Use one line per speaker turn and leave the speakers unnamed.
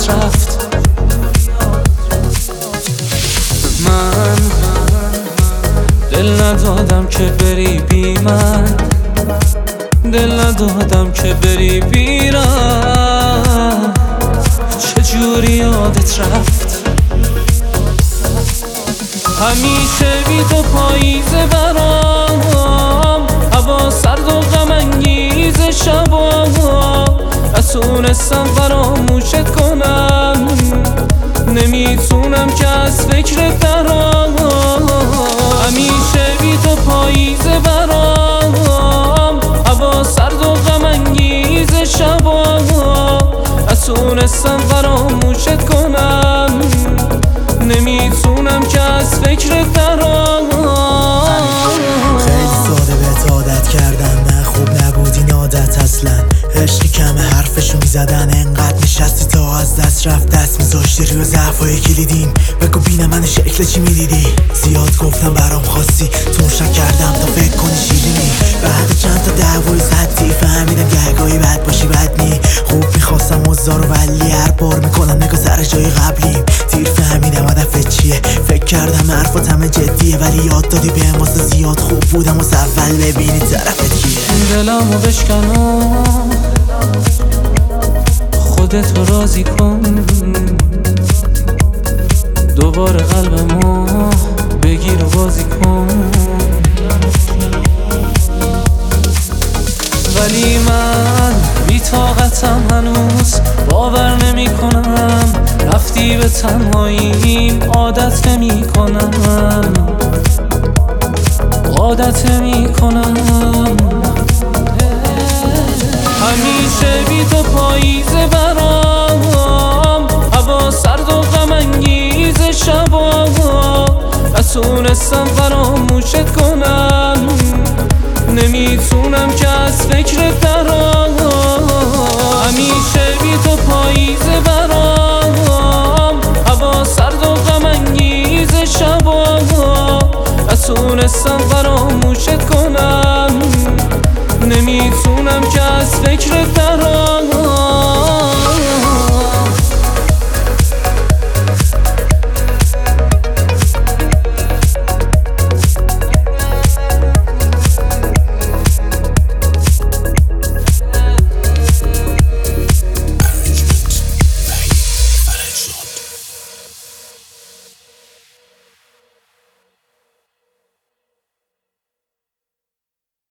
یادت رفت. من دل ندادم که بری بی من، دل ندادم که بری بیرم. چجوری یادت رفت؟ همیشه بی تو پاییزه برام، هوا سرد و غم انگیز شبا، نتونستم فراموشت کنم، نمیتونم که از فکرت درام. همیشه بی تو پاییزه برام، هوا سرد و غم انگیز شبا، نتونستم فراموشت کنم، نمیتونم که از فکرت درام.
خیلی ساده بهت عادت کردم، نه خوب نبود این عادت اصلا. عشقی کم حرفشو میزدن، انقدر نشستی تا از دست رفت. دست میذاشتی روی ضعفای کلیدیم، بگو بینم منو شکل چی میدیدی. زیاد گفتم برام خواستی، تو شک کردم تا فکر کنی شیرینی. بعد چند تا دعوای زدی فهمیدم گهگاهی بد باشی بد نی. خوب میخواستم مزارو ولی هر بار میکنم نگاه سر جای قبلیم. دیر فهمیدم هدفت چیه، فکر کردم حرفات همه جدیه، ولی یاد دادی بهم واسه زیاد خوب بودم واسه اول ببینی طرفت کیه.
دلمو بشکن و خودتو راضی کن، دوباره قلبمو بگیر و بازی کن. ولی من بی طاقتم هنوز، باور نمی کنم رفتی به تنهاییم. عادت نمی کنم، عادت نمی کنم. همیشه بی تو پاییزه برام، هوا سرد و غم انگیز شبا، نتونستم فراموشت کنم، نمیتونم که از فکرت درام. همیشه بی تو پاییزه برام، هوا سرد و غم انگیز شبا، نتونستم فراموشت کنم، نمیتونم که از فکرت درام.